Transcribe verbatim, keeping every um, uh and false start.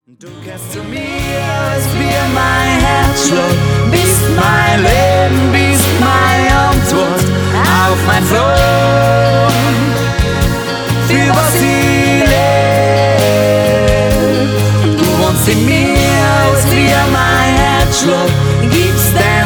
Du kehrst zu mir, als wir mein Herzschlag, bist mein Leben, bist meine Antwort auf mein Froh, für was ich lebe. Du wohnst in mir, als wir mein Herzschlag, gibst dein